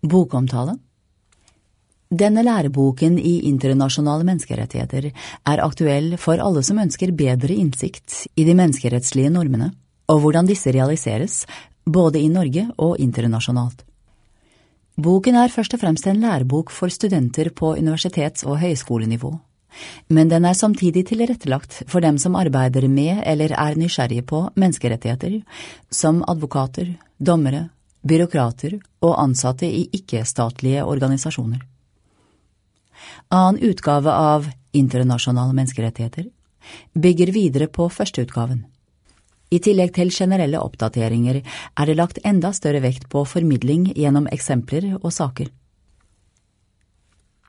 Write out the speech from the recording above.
Bokomtale. Denne læreboken i internasjonale menneskerettigheter er aktuell for alle som ønsker bedre innsikt i de menneskerettslige normene, og hvordan disse realiseres, både i Norge og internasjonalt. Boken er først og fremst en lærebok for studenter på universitets- og høyskolenivå, men den er samtidig tilrettelagt for dem som arbeider med eller er nysgjerrige på menneskerettigheter, som advokater, dommere, byråkrater og ansatte i ikke-statlige organisasjoner. Annen utgave av Internasjonale menneskerettigheter bygger videre på førsteutgaven. I tillegg til generelle oppdateringer er det lagt enda større vekt på formidling gjennom eksempler og saker.